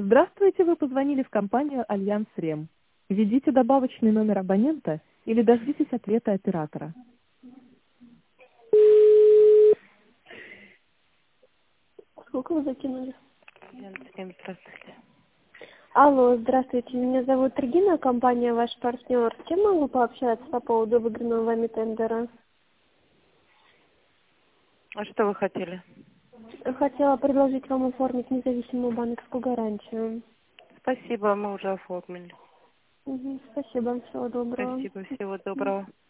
Здравствуйте, вы позвонили в компанию «Альянс Рем». Введите добавочный номер абонента или дождитесь ответа оператора. Сколько вы закинули? Альянс Рем, здравствуйте. Алло, здравствуйте, меня зовут Регина, компания «Ваш партнер». С кем могу пообщаться по поводу выигранного вами тендера? А что вы хотели? Хотела предложить вам оформить независимую банковскую гарантию. Спасибо, мы уже оформили. Спасибо, всего доброго. Спасибо, всего доброго.